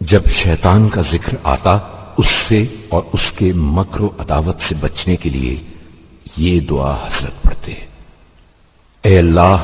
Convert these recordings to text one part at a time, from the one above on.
جب شیطان کا ذکر آتا اس سے اور اس کے مکر و عداوت سے بچنے کے لیے یہ دعا حضرت پڑھتے: اے اللہ،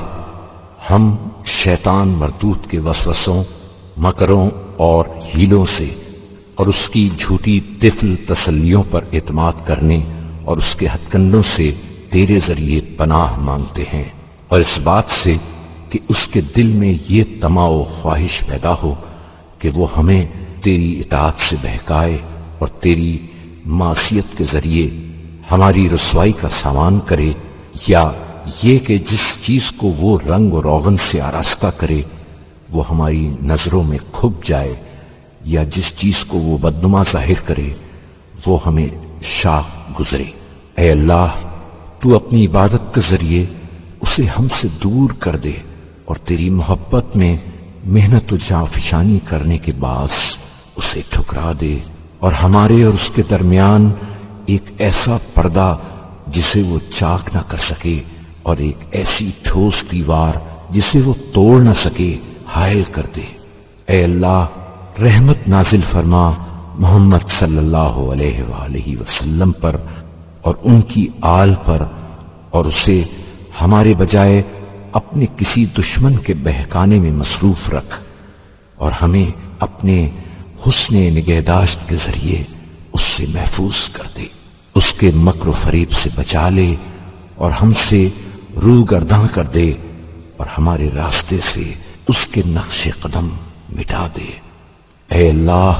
ہم شیطان مردود کے وسوسوں، مکروں اور ہیلوں سے اور اس کی جھوٹی طفل تسلیوں پر اعتماد کرنے اور اس کے ہتھ کنڈوں سے تیرے ذریعے پناہ مانگتے ہیں، اور اس بات سے کہ اس کے دل میں یہ طمع و خواہش پیدا ہو کہ وہ ہمیں تیری اطاعت سے بہکائے اور تیری معصیت کے ذریعے ہماری رسوائی کا سامان کرے، یا یہ کہ جس چیز کو وہ رنگ و روغن سے آراستہ کرے وہ ہماری نظروں میں کھپ جائے، یا جس چیز کو وہ بدنما ظاہر کرے وہ ہمیں شاخ گزرے۔ اے اللہ، تو اپنی عبادت کے ذریعے اسے ہم سے دور کر دے اور تیری محبت میں محنت و جانفشانی کرنے کے باعث اسے ٹھکرا دے، اور ہمارے اور اس کے درمیان ایک ایسا پردہ جسے وہ چاک نہ کر سکے اور ایک ایسی ٹھوس دیوار جسے وہ توڑ نہ سکے حائل کر دے۔ اے اللہ، رحمت نازل فرما محمد صلی اللہ علیہ وآلہ وسلم پر اور ان کی آل پر، اور اسے ہمارے بجائے اپنے کسی دشمن کے بہکانے میں مصروف رکھ، اور ہمیں اپنے حسن نگہداشت کے ذریعے اس سے محفوظ کر دے، اس کے مکر و فریب سے بچا لے اور ہم سے روح گرداں کر دے، اور ہمارے راستے سے اس کے نقش قدم مٹا دے۔ اے اللہ،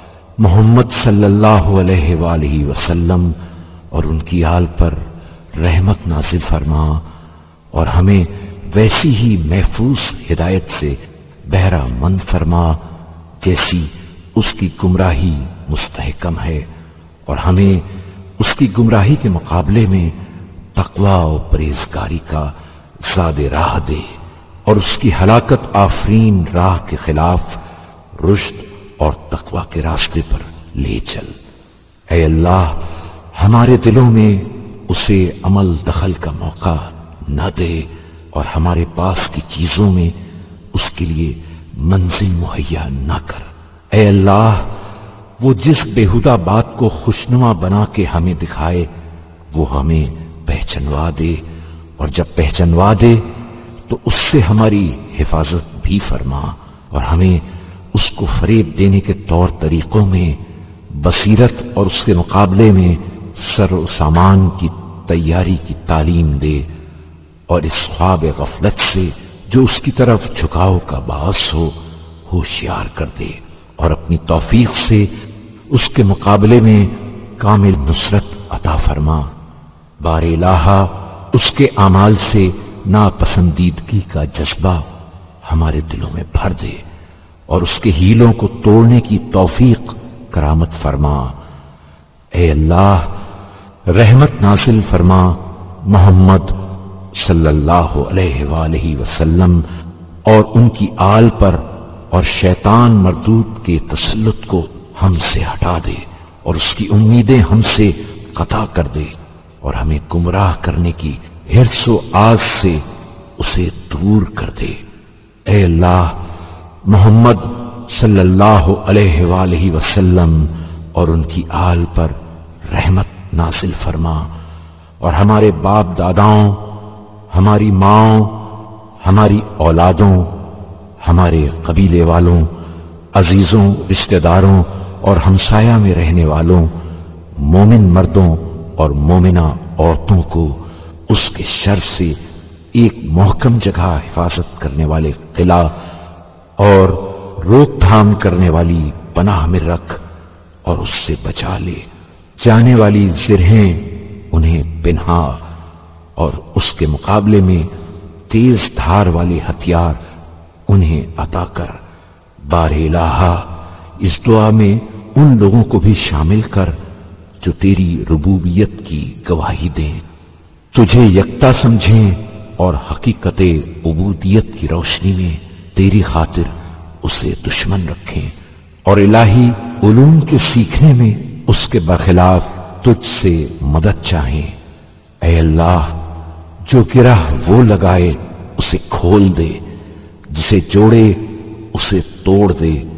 محمد صلی اللہ علیہ وآلہ وسلم اور ان کی آل پر رحمت نازل فرما، اور ہمیں ویسی ہی محفوظ ہدایت سے بہرہ مند فرما جیسی اس کی گمراہی مستحکم ہے، اور ہمیں اس کی گمراہی کے مقابلے میں تقوی و پرہیزگاری کا زاد راہ دے، اور اس کی ہلاکت آفرین راہ کے خلاف رشد اور تقوی کے راستے پر لے چل۔ اے اللہ، ہمارے دلوں میں اسے عمل دخل کا موقع نہ دے، اور ہمارے پاس کی چیزوں میں اس کے لیے منزل مہیا نہ کر۔ اے اللہ، وہ جس بےہودہ بات کو خوشنما بنا کے ہمیں دکھائے وہ ہمیں پہچنوا دے، اور جب پہچنوا دے تو اس سے ہماری حفاظت بھی فرما، اور ہمیں اس کو فریب دینے کے طور طریقوں میں بصیرت اور اس کے مقابلے میں سر و سامان کی تیاری کی تعلیم دے، اور اس خواب غفلت سے جو اس کی طرف جھکاؤ کا باعث ہو ہوشیار کر دے، اور اپنی توفیق سے اس کے مقابلے میں کامل نصرت عطا فرما۔ بار الہا، اس کے اعمال سے ناپسندیدگی کا جذبہ ہمارے دلوں میں بھر دے، اور اس کے ہیلوں کو توڑنے کی توفیق کرامت فرما۔ اے اللہ، رحمت نازل فرما محمد صلی اللہ علیہ وآلہ وسلم اور ان کی آل پر، اور شیطان مردود کے تسلط کو ہم سے ہٹا دے، اور اس کی امیدیں ہم سے قطع کر دے، اور ہمیں گمراہ کرنے کی حرص و آز سے اسے دور کر دے۔ اے اللہ، محمد صلی اللہ علیہ وآلہ وسلم اور ان کی آل پر رحمت نازل فرما، اور ہمارے باپ داداؤں، ہماری ماؤں، ہماری اولادوں، ہمارے قبیلے والوں، عزیزوں، رشتہ داروں اور ہمسایہ میں رہنے والوں، مومن مردوں اور مومنہ عورتوں کو اس کے شر سے ایک محکم جگہ حفاظت کرنے والے قلعہ اور روک تھام کرنے والی پناہ میں رکھ، اور اس سے بچا لے۔ جانے والی زرہیں انہیں پنہا، اور اس کے مقابلے میں تیز دھار والے ہتھیار انہیں عطا کر۔ بار الہا، اس دعا میں ان لوگوں کو بھی شامل کر جو تیری ربوبیت کی گواہی دیں، تجھے یکتا سمجھیں اور حقیقت عبودیت کی روشنی میں تیری خاطر اسے دشمن رکھیں، اور الہی علوم کے سیکھنے میں اس کے برخلاف تجھ سے مدد چاہیں۔ اے اللہ، جو گرہ وہ لگائے اسے کھول دے، جسے جوڑے اسے توڑ دے،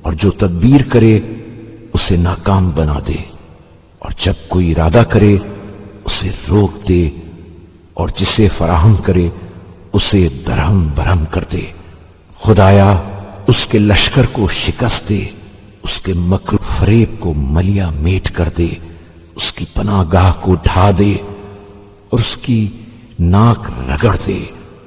اور جو تدبیر کرے اسے ناکام بنا دے، اور جب کوئی ارادہ کرے اسے روک دے، اور جسے فراہم کرے اسے درہم برہم کر دے۔ خدایا اس کے لشکر کو شکست دے، اس کے مکر فریب کو ملیا میٹ کر دے، اس کی پناہ گاہ کو ڈھا دے اور اس کی ناک رگڑ دے۔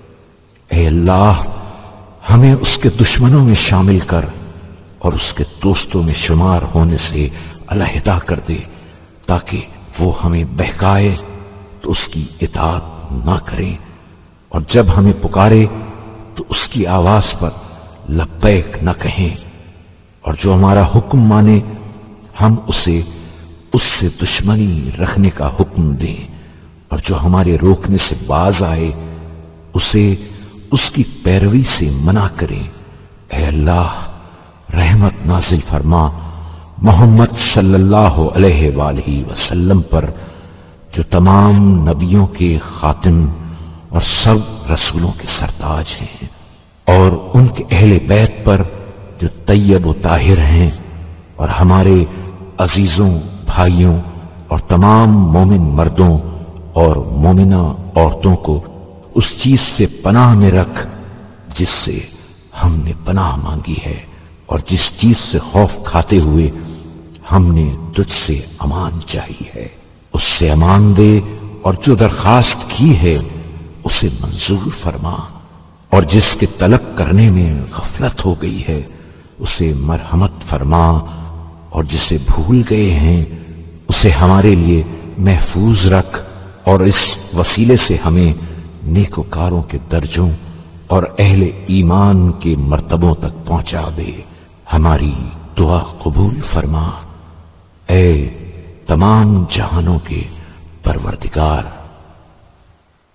اے اللہ، ہمیں اس کے دشمنوں میں شامل کر اور اس کے دوستوں میں شمار ہونے سے علیحدہ کر دے، تاکہ وہ ہمیں بہکائے تو اس کی اطاعت نہ کریں، اور جب ہمیں پکارے تو اس کی آواز پر لبیک نہ کہیں، اور جو ہمارا حکم مانے ہم اسے اس سے دشمنی رکھنے کا حکم دیں، اور جو ہمارے روکنے سے باز آئے اسے اس کی پیروی سے منع کریں۔ اے اللہ، رحمت نازل فرما محمد صلی اللہ علیہ وآلہ وسلم پر، جو تمام نبیوں کے خاتم اور سب رسولوں کے سرتاج ہیں، اور ان کے اہل بیت پر جو طیب و طاہر ہیں، اور ہمارے عزیزوں، بھائیوں اور تمام مومن مردوں اور مومنہ عورتوں کو اس چیز سے پناہ میں رکھ جس سے ہم نے پناہ مانگی ہے، اور جس چیز سے خوف کھاتے ہوئے ہم نے تجھ سے امان چاہی ہے اس سے امان دے، اور جو درخواست کی ہے اسے منظور فرما، اور جس کے طلب کرنے میں غفلت ہو گئی ہے اسے مرحمت فرما، اور جسے بھول گئے ہیں اسے ہمارے لیے محفوظ رکھ، اور اس وسیلے سے ہمیں نیکوکاروں کے درجوں اور اہل ایمان کے مرتبوں تک پہنچا دے۔ ہماری دعا قبول فرما، اے تمام جہانوں کے پروردگار۔